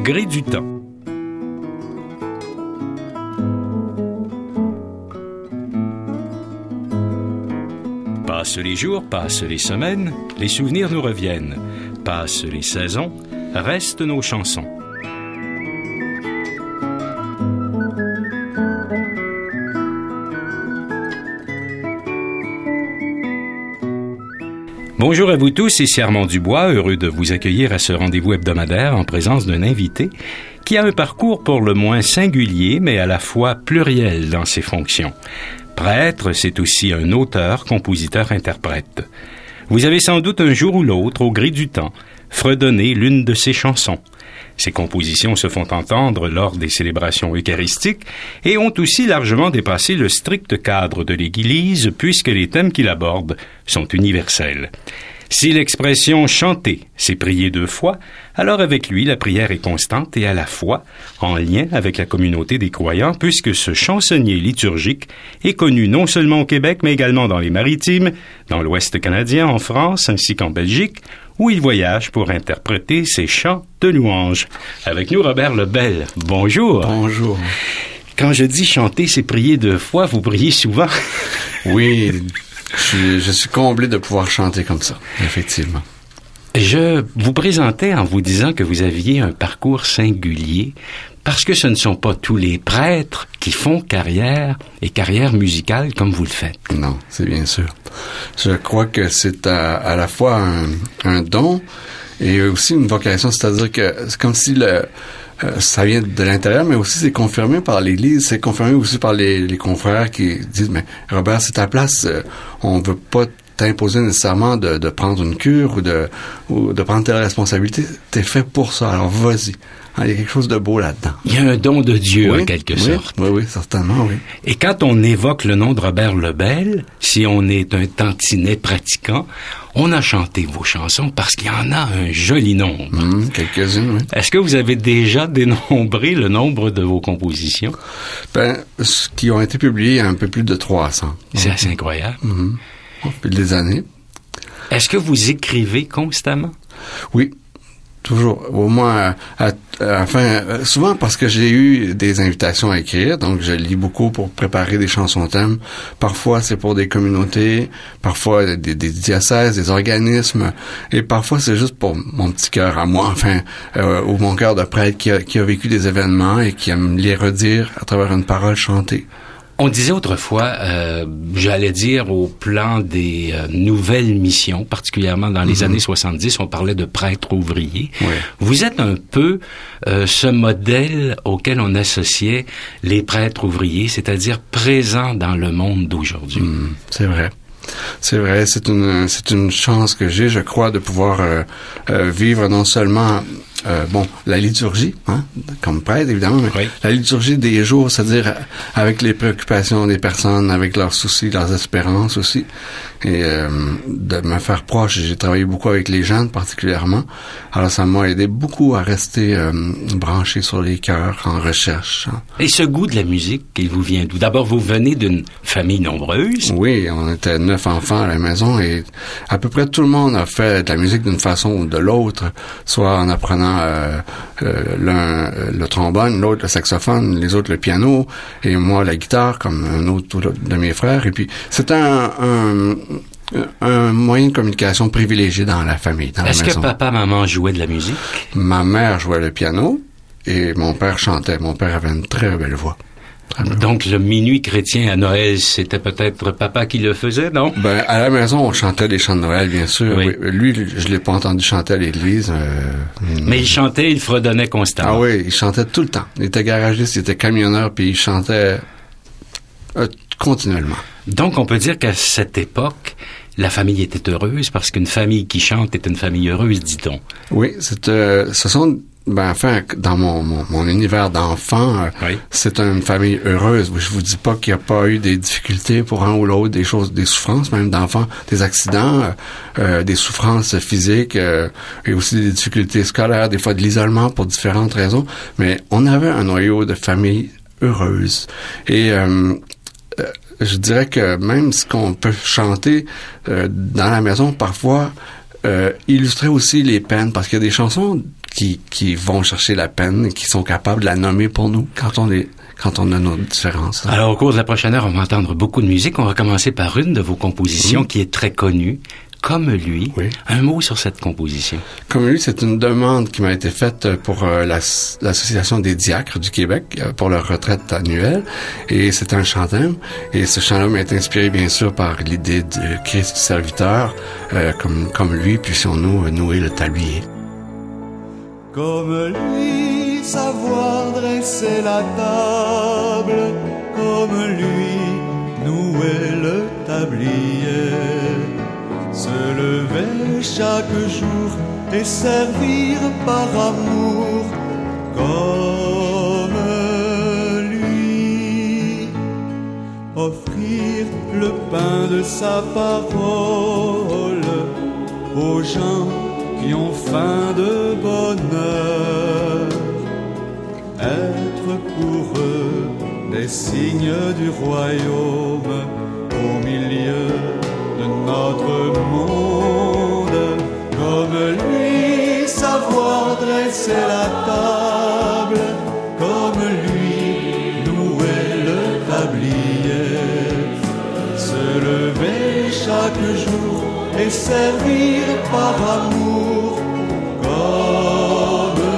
gré du temps. Passent les jours, passent les semaines, les souvenirs nous reviennent. Passent les saisons, restent nos chansons. Bonjour à vous tous, ici Armand Dubois, heureux de vous accueillir à ce rendez-vous hebdomadaire en présence d'un invité qui a un parcours pour le moins singulier, mais à la fois pluriel dans ses fonctions. Prêtre, c'est aussi un auteur, compositeur, interprète. Vous avez sans doute un jour ou l'autre, au gré du temps, fredonné l'une de ses chansons. Ses compositions se font entendre lors des célébrations eucharistiques et ont aussi largement dépassé le strict cadre de l'Église puisque les thèmes qu'il aborde sont universels. Si l'expression « chanter » c'est prier 2 fois, alors avec lui, la prière est constante et à la fois en lien avec la communauté des croyants puisque ce chansonnier liturgique est connu non seulement au Québec mais également dans les Maritimes, dans l'Ouest canadien, en France ainsi qu'en Belgique, où il voyage pour interpréter ses chants de louange. Avec nous, Robert Lebel. Bonjour. Bonjour. Quand je dis chanter, c'est prier 2 fois. Vous priez souvent? Oui, je suis comblé de pouvoir chanter comme ça, effectivement. Je vous présentais en vous disant que vous aviez un parcours singulier parce que ce ne sont pas tous les prêtres qui font carrière et carrière musicale comme vous le faites. Non, c'est bien sûr. Je crois que c'est à la fois un don et aussi une vocation, c'est-à-dire que c'est comme si ça vient de l'intérieur, mais aussi c'est confirmé par l'Église, c'est confirmé aussi par les confrères qui disent, mais Robert, c'est ta place, on veut pas t'imposer nécessairement de prendre une cure ou de prendre telle responsabilité, t'es fait pour ça, alors vas-y. Il y a quelque chose de beau là-dedans. Il y a un don de Dieu, en quelque sorte. Oui, certainement, oui. Et quand on évoque le nom de Robert Lebel, si on est un tantinet pratiquant, on a chanté vos chansons parce qu'il y en a un joli nombre. Quelques-unes, oui. Est-ce que vous avez déjà dénombré le nombre de vos compositions? Qui ont été publiées, un peu plus de 300. C'est assez incroyable. Depuis des années. Est-ce que vous écrivez constamment? Oui. Toujours, au moins, souvent parce que j'ai eu des invitations à écrire, donc je lis beaucoup pour préparer des chansons thèmes. Parfois, c'est pour des communautés, parfois des diocèses, des organismes, et parfois c'est juste pour mon petit cœur à moi, ou mon cœur de prêtre qui a vécu des événements et qui aime les redire à travers une parole chantée. On disait autrefois, j'allais dire au plan des nouvelles missions, particulièrement dans les années 70, on parlait de prêtres ouvriers. Oui. Vous êtes un peu ce modèle auquel on associait les prêtres ouvriers, c'est-à-dire présents dans le monde d'aujourd'hui. C'est vrai. C'est vrai, c'est une chance que j'ai, je crois, de pouvoir vivre non seulement la liturgie, comme prêtre évidemment, mais la liturgie des jours, c'est-à-dire avec les préoccupations des personnes, avec leurs soucis, leurs espérances aussi, et de me faire proche. J'ai travaillé beaucoup avec les jeunes particulièrement, alors ça m'a aidé beaucoup à rester branché sur les cœurs, en recherche. Et ce goût de la musique, il vous vient d'où? D'abord, vous venez d'une famille nombreuse. Oui, on était 9 enfants à la maison et à peu près tout le monde a fait de la musique d'une façon ou de l'autre, soit en apprenant l'un le trombone, l'autre le saxophone, les autres le piano et moi la guitare comme un autre de mes frères. Et puis c'est un moyen de communication privilégié dans la famille, dans la maison. Est-ce que papa, maman jouaient de la musique? Ma mère jouait le piano et mon père chantait. Mon père avait une très belle voix. Donc, le minuit chrétien à Noël, c'était peut-être papa qui le faisait, non? À la maison, on chantait les chants de Noël, bien sûr. Oui. Lui, je l'ai pas entendu chanter à l'église. Mais il chantait, il fredonnait constamment. Ah oui, il chantait tout le temps. Il était garagiste, il était camionneur, puis il chantait continuellement. Donc, on peut dire qu'à cette époque, la famille était heureuse, parce qu'une famille qui chante est une famille heureuse, dit-on. Oui, ce sont... dans mon univers d'enfant, c'est une famille heureuse. Je vous dis pas qu'il n'y a pas eu des difficultés pour un ou l'autre, des souffrances même d'enfants, des accidents, des souffrances physiques, et aussi des difficultés scolaires, des fois de l'isolement pour différentes raisons. Mais on avait un noyau de famille heureuse. Et je dirais que même ce qu'on peut chanter dans la maison, parfois illustrer aussi les peines, parce qu'il y a des chansons qui vont chercher la peine et qui sont capables de la nommer pour nous quand on a nos différences. Alors, au cours de la prochaine heure, on va entendre beaucoup de musique. On va commencer par une de vos compositions qui est très connue. Comme lui. Oui. Un mot sur cette composition. Comme lui, c'est une demande qui m'a été faite pour l'Association des diacres du Québec pour leur retraite annuelle. Et c'est un chant-thème. Et ce chant-là m'a été inspiré, bien sûr, par l'idée de Christ serviteur. Comme lui, puissions-nous nouer le tablier. Comme lui, savoir dresser la table. Comme lui, nouer le tablier. Se lever chaque jour et servir par amour comme lui. Offrir le pain de sa parole aux gens qui ont faim de bonheur. Être pour eux des signes du royaume au milieu de notre monde. Comme lui, savoir dresser la table. Comme lui, nouer le tablier. Se lever chaque jour et servir par amour. Comme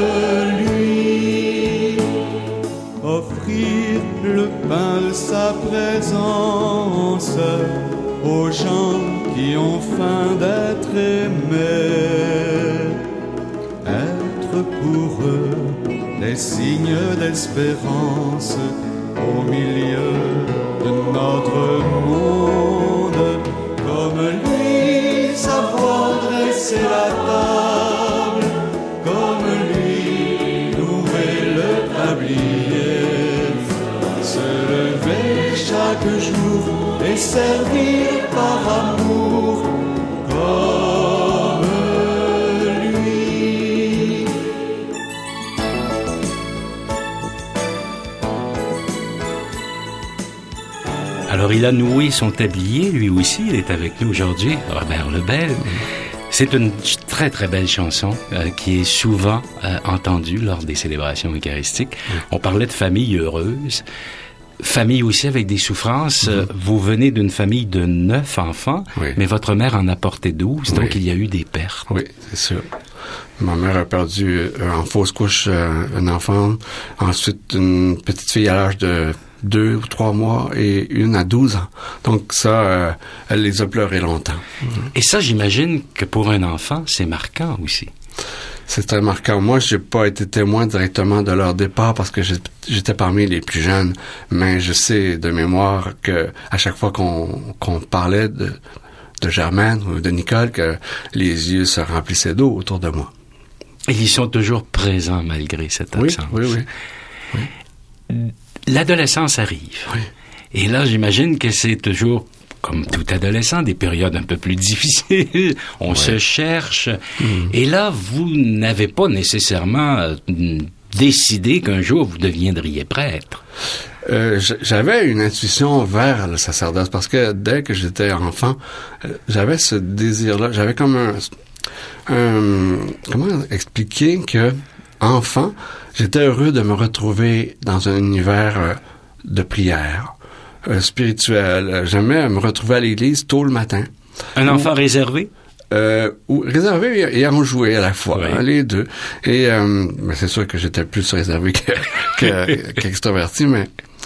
lui, offrir le pain de sa présence aux gens qui ont faim d'être aimés. Être pour eux des signes d'espérance au milieu de notre monde. Comme lui, savoir dresser la table. Comme lui, nouer le tablier. Se lever chaque jour et servir par amour comme lui. Alors, il a noué son tablier, lui aussi. Il est avec nous aujourd'hui, Robert Lebel. C'est une très, très belle chanson qui est souvent entendue lors des célébrations eucharistiques. On parlait de famille heureuse. Famille aussi avec des souffrances. Vous venez d'une famille de 9 enfants, mais votre mère en a porté 12, donc il y a eu des pertes. Oui, c'est sûr. Ma mère a perdu en fausse couche un enfant, ensuite une petite fille à l'âge de 2 ou 3 mois et une à 12 ans. Donc ça, elle les a pleurés longtemps. Et ça, j'imagine que pour un enfant, c'est marquant aussi. C'est très marquant. Moi, j'ai pas été témoin directement de leur départ parce que j'étais parmi les plus jeunes, mais je sais de mémoire que à chaque fois qu'on parlait de Germaine ou de Nicole, que les yeux se remplissaient d'eau autour de moi. Et ils sont toujours présents malgré cette absence. Oui. L'adolescence arrive. Oui. Et là, j'imagine que c'est toujours, comme tout adolescent, des périodes un peu plus difficiles. On se cherche. Et là, vous n'avez pas nécessairement décidé qu'un jour vous deviendriez prêtre. J'avais une intuition vers le sacerdoce parce que dès que j'étais enfant, j'avais ce désir-là. J'avais comme comment expliquer que enfant, j'étais heureux de me retrouver dans un univers de prière spirituel. J'aimais me retrouver à l'église tôt le matin. Un enfant réservé? Ou réservé et en jouer à la fois, les deux. Et mais c'est sûr que j'étais plus réservé qu'extroverti, mais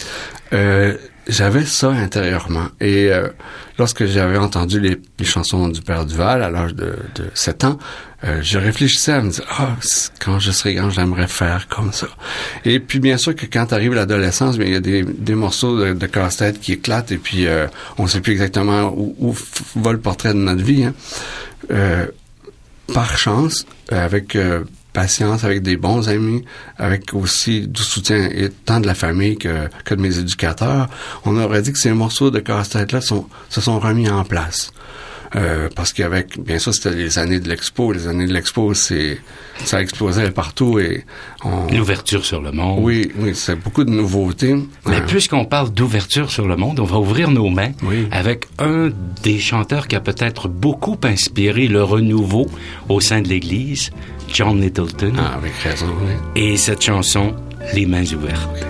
j'avais ça intérieurement. Et lorsque j'avais entendu les chansons du Père Duval à l'âge de 7 ans, je réfléchissais à me dire quand je serai grand, j'aimerais faire comme ça. Et puis bien sûr que quand arrive l'adolescence, il y a des morceaux de casse-tête qui éclatent et puis on sait plus exactement où va le portrait de notre vie. Par chance, avec patience, avec des bons amis, avec aussi du soutien et tant de la famille que de mes éducateurs, on aurait dit que ces morceaux de casse-tête-là se sont remis en place. Parce qu'avec, bien sûr, c'était les années de l'Expo. Les années de l'Expo, ça explosait partout et l'ouverture sur le monde. Oui, c'est beaucoup de nouveautés. Mais puisqu'on parle d'ouverture sur le monde, on va ouvrir nos mains avec un des chanteurs qui a peut-être beaucoup inspiré le renouveau au sein de l'Église, John Littleton. Ah, avec raison, oui. Et cette chanson, Les mains ouvertes.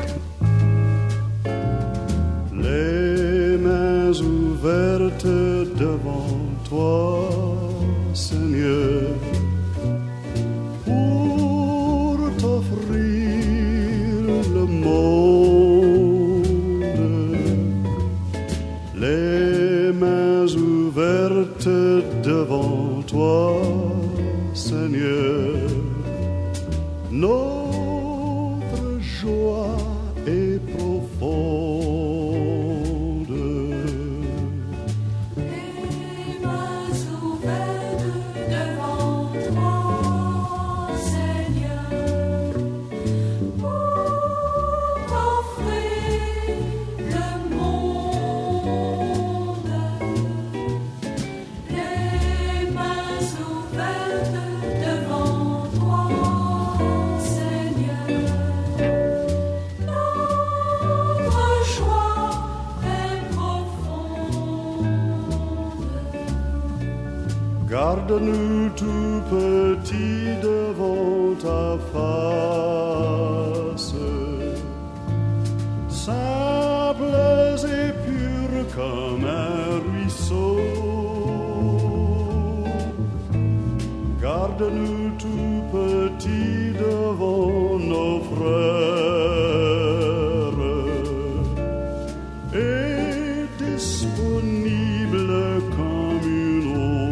Les mains ouvertes devant toi, Seigneur, pour t'offrir le monde. Les mains ouvertes devant toi, Seigneur, notre joie est profonde. Les mains ouvertes devant toi, Seigneur, pour t'offrir le monde. Les mains ouvertes devant toi, Seigneur, notre joie est profonde. Garde-nous tout petits devant ta face, simples et purs comme un ruisseau. Garde-nous tout petits devant nos frères et disponibles comme une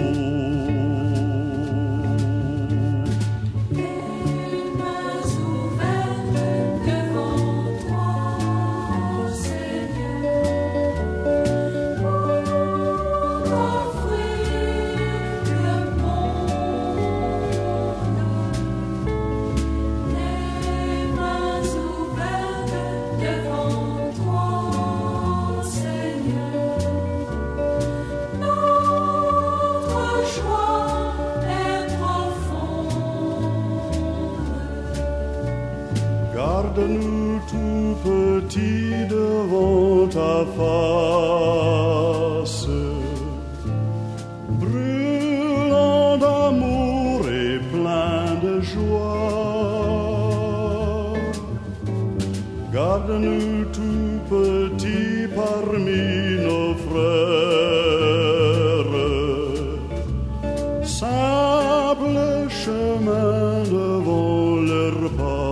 eau. Les mains ouvertes devant toi, Seigneur, pour t'offrir le monde. Les mains ouvertes devant toi, Seigneur, notre joie est profonde. Garde-nous tout petits devant ta face, brûlant d'amour et plein de joie. Garde-nous tout petits parmi nos frères, simple chemin devant leur pas.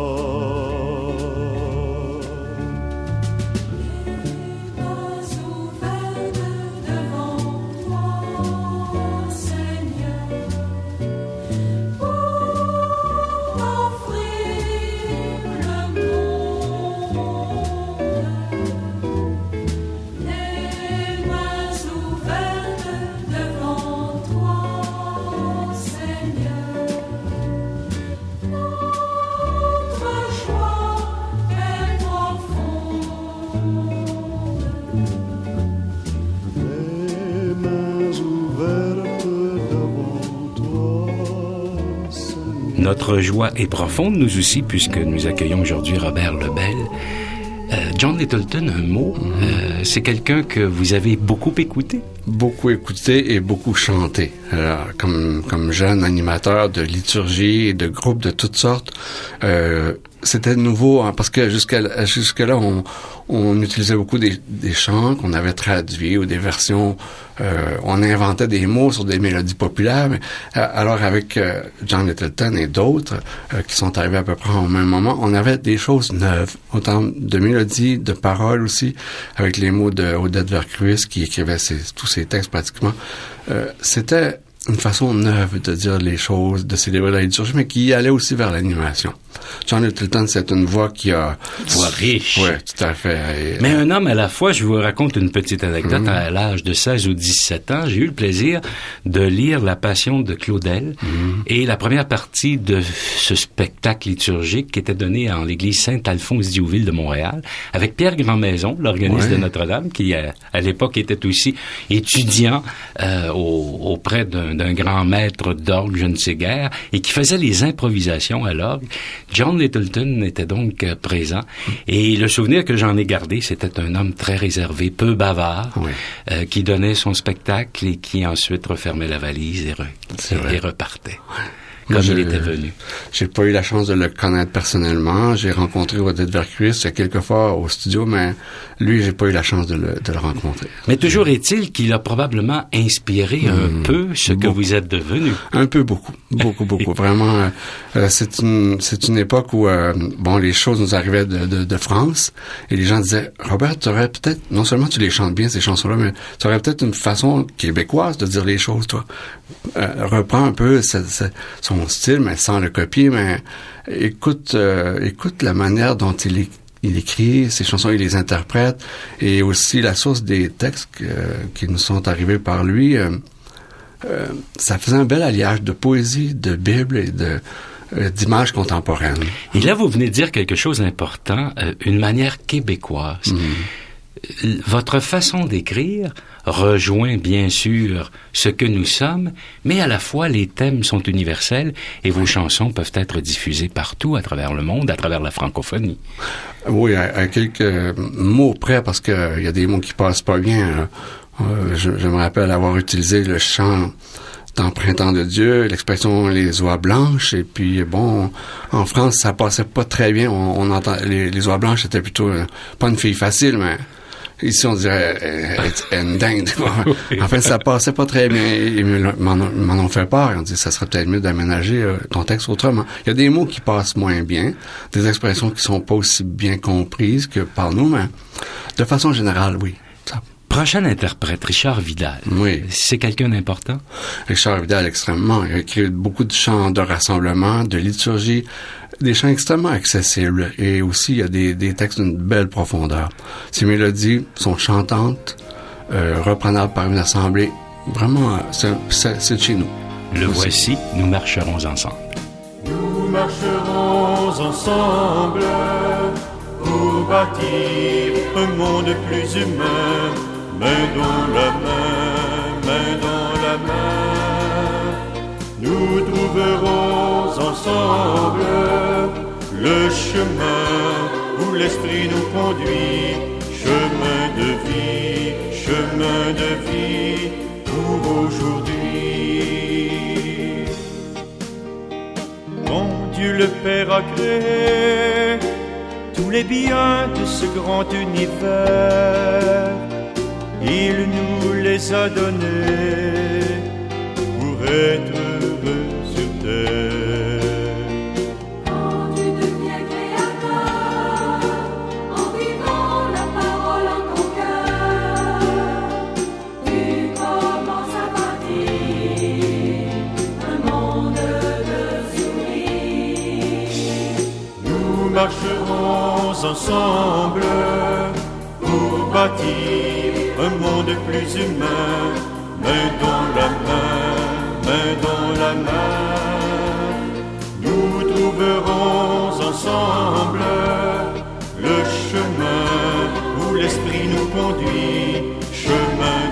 Les mains ouvertes devant toi, Seigneur, pour t'offrir le monde. Les mains ouvertes devant toi, Seigneur, notre joie est profonde. Les mains ouvertes devant toi, Seigneur. Notre joie est profonde, nous aussi, puisque nous accueillons aujourd'hui Robert Lebel. John Littleton, un mot, c'est quelqu'un que vous avez beaucoup écouté? Beaucoup écouté et beaucoup chanté. Alors, comme jeune animateur de liturgie et de groupes de toutes sortes, c'était nouveau, hein, parce que jusque-là, on utilisait beaucoup des chants qu'on avait traduits ou des versions. On inventait des mots sur des mélodies populaires. Mais, alors avec John Littleton et d'autres qui sont arrivés à peu près au même moment, on avait des choses neuves, autant de mélodies, de paroles aussi, avec les mots de Odette Vercruis qui écrivait tous ses textes pratiquement. C'était une façon neuve de dire les choses, de célébrer la liturgie, mais qui allait aussi vers l'animation. John Littleton, c'est une voix qui a... Voix riche. Oui, tout à fait. Mais un homme à la fois, je vous raconte une petite anecdote. À l'âge de 16 ou 17 ans, j'ai eu le plaisir de lire La Passion de Claudel et la première partie de ce spectacle liturgique qui était donné en l'église Saint-Alphonse-d'Youville de Montréal avec Pierre Grandmaison, l'organiste de Notre-Dame, qui à l'époque était aussi étudiant auprès d'un grand maître d'orgue, je ne sais guère, et qui faisait les improvisations à l'orgue. John Littleton était donc présent. Et le souvenir que j'en ai gardé, c'était un homme très réservé, peu bavard, qui donnait son spectacle et qui ensuite refermait la valise et repartait. comme il était venu? J'ai pas eu la chance de le connaître personnellement. J'ai rencontré Odette Vercruis il y a quelques fois au studio, mais lui, j'ai pas eu la chance de le rencontrer. Mais toujours est-il qu'il a probablement inspiré un peu ce que vous êtes devenu. Un peu, beaucoup. Vraiment, c'est une époque où, les choses nous arrivaient de France, et les gens disaient, Robert, tu aurais peut-être, non seulement tu les chantes bien, ces chansons-là, mais tu aurais peut-être une façon québécoise de dire les choses, toi. Reprends un peu son style, mais sans le copier, mais écoute la manière dont il écrit ses chansons, il les interprète, et aussi la source des textes qui nous sont arrivés par lui. Ça faisait un bel alliage de poésie, de Bible et d'images contemporaines. Et là, vous venez de dire quelque chose d'important, une manière québécoise. Votre façon d'écrire rejoint bien sûr ce que nous sommes, mais à la fois les thèmes sont universels et vos chansons peuvent être diffusées partout à travers le monde, à travers la francophonie. Oui, à quelques mots près, parce que il y a des mots qui passent pas bien. Je me rappelle avoir utilisé le chant dans Printemps de Dieu, l'expression les oies blanches, et puis en France ça passait pas très bien. On entend les oies blanches, c'était plutôt pas une fille facile, mais ici on dirait une dingue. En fait, ça passait pas très bien. Ils m'en ont fait part. Ils ont dit ça serait peut-être mieux d'aménager ton texte autrement. Il y a des mots qui passent moins bien, des expressions qui sont pas aussi bien comprises que par nous, mais de façon générale, oui. Prochain interprète, Richard Vidal. Oui. C'est quelqu'un d'important? Richard Vidal, extrêmement. Il a écrit beaucoup de chants de rassemblement, de liturgie, des chants extrêmement accessibles. Et aussi, il y a des textes d'une belle profondeur. Ces mélodies sont chantantes, reprenables par une assemblée. Vraiment, c'est de chez nous. Le voici, nous marcherons ensemble. Nous marcherons ensemble pour bâtir un monde plus humain, main dans la main. Nous trouverons ensemble le chemin où l'esprit nous conduit, chemin de vie pour aujourd'hui. Mon Dieu le Père a créé tous les biens de ce grand univers. Il nous les a donnés pour être heureux sur terre. Quand tu deviens créateur, en vivant la parole en ton cœur, tu commences à bâtir un monde de sourires. Nous marcherons ensemble pour bâtir un monde plus humain, main dans la main. Nous trouverons ensemble le chemin où l'esprit nous conduit, chemin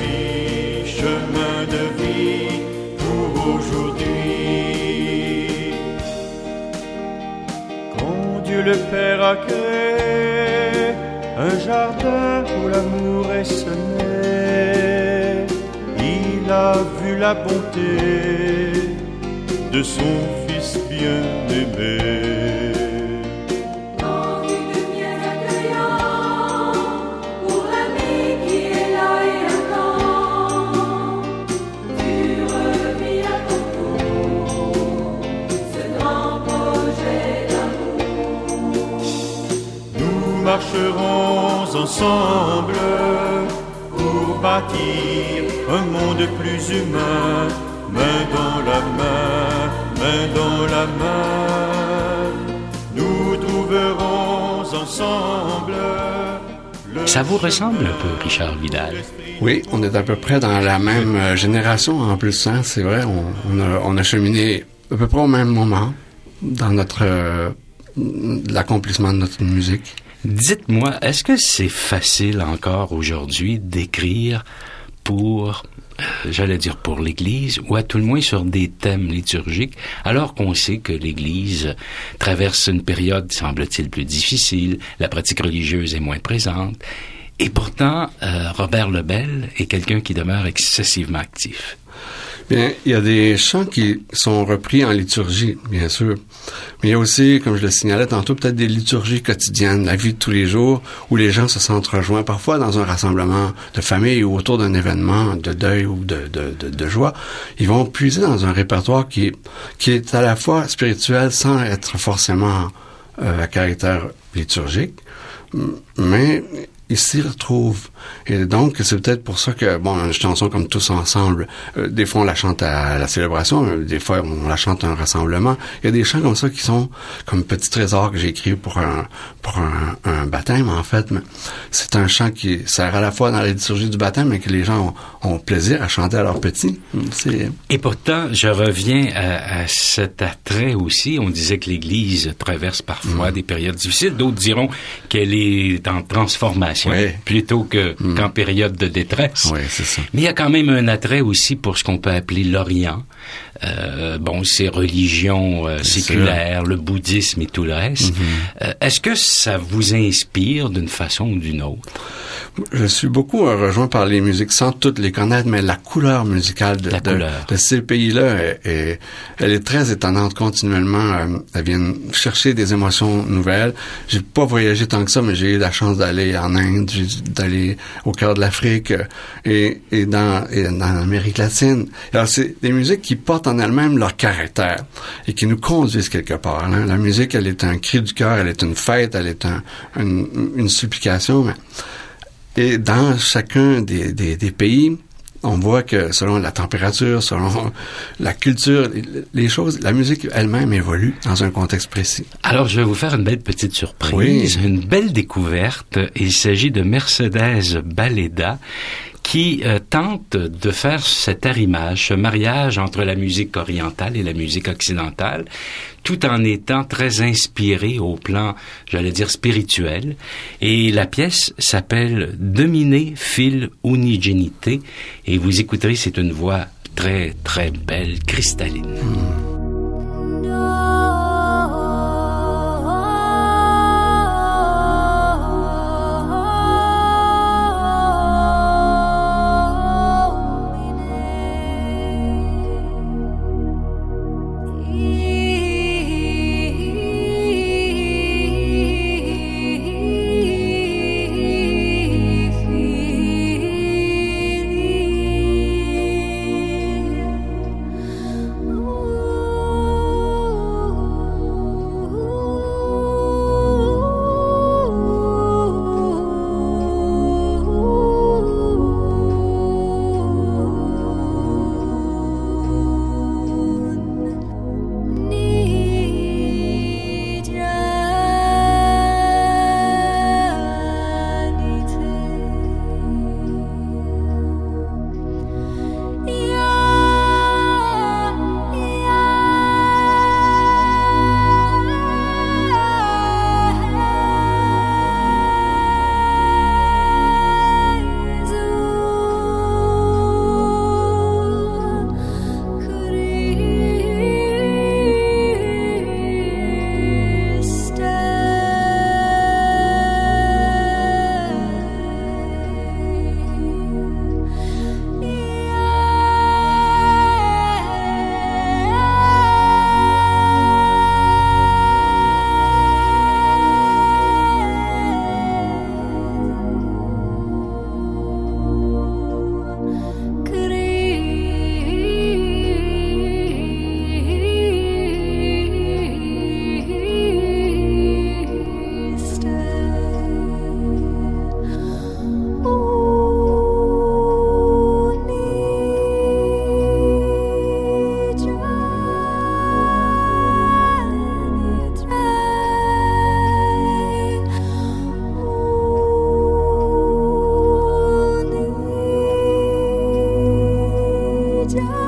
de vie pour aujourd'hui. Quand Dieu le Père a créé un jardin où l'amour est semé, il a vu la bonté de son Fils bien-aimé. Quand tu deviens accueillant pour l'ami qui est là et attend, tu revis à ton tour ce grand projet d'amour. Nous marcherons ensemble pour bâtir un monde plus humain, main dans la main. Nous trouverons ensemble. Ça vous ressemble un peu, Richard Vidal? Oui, on est à peu près dans la même génération en plus. Hein, c'est vrai, on a cheminé à peu près au même moment dans l'accomplissement de notre musique. Dites-moi, est-ce que c'est facile encore aujourd'hui d'écrire pour, j'allais dire pour l'Église, ou à tout le moins sur des thèmes liturgiques, alors qu'on sait que l'Église traverse une période, semble-t-il, plus difficile, la pratique religieuse est moins présente, et pourtant, Robert Lebel est quelqu'un qui demeure excessivement actif. Bien, il y a des chants qui sont repris en liturgie, bien sûr. Mais il y a aussi, comme je le signalais tantôt, peut-être des liturgies quotidiennes, la vie de tous les jours, où les gens se sentent rejoints, parfois dans un rassemblement de famille ou autour d'un événement de deuil ou de joie. Ils vont puiser dans un répertoire qui est à la fois spirituel sans être forcément à caractère liturgique, mais ils s'y retrouvent. Et donc, c'est peut-être pour ça que, bon, une chanson comme Tous ensemble, des fois on la chante à la célébration, des fois on la chante à un rassemblement. Il y a des chants comme ça qui sont comme Petit trésor que j'ai écrit pour un baptême, en fait. Mais c'est un chant qui sert à la fois dans la liturgie du baptême, mais que les gens ont plaisir à chanter à leurs petits. Et pourtant, je reviens à cet attrait aussi. On disait que l'Église traverse parfois des périodes difficiles. D'autres diront qu'elle est en transformation, plutôt qu'en période de détresse. Oui, c'est ça. Mais il y a quand même un attrait aussi pour ce qu'on peut appeler l'Orient. Ces religions séculaires, le bouddhisme et tout le reste. Est-ce que ça vous inspire d'une façon ou d'une autre? Je suis beaucoup rejoint par les musiques, sans toutes les connaître, mais la couleur musicale de ces pays-là, elle est très étonnante continuellement. Elle vient chercher des émotions nouvelles. J'ai pas voyagé tant que ça, mais j'ai eu la chance d'aller en Inde, d'aller au cœur de l'Afrique et dans l'Amérique latine. Alors, c'est des musiques qui portent en elles-mêmes leur caractère et qui nous conduisent quelque part. Hein. La musique, elle est un cri du cœur, elle est une fête, elle est une supplication. Et dans chacun des pays, on voit que selon la température, selon la culture, les choses, la musique elle-même évolue dans un contexte précis. Alors, je vais vous faire une belle petite surprise, une belle découverte. Il s'agit de Mercedes Baleda, qui tente de faire cet arrimage, ce mariage entre la musique orientale et la musique occidentale, tout en étant très inspiré au plan, j'allais dire, spirituel. Et la pièce s'appelle « Domine fil unigenite » et vous écouterez, c'est une voix très, très belle, cristalline. Just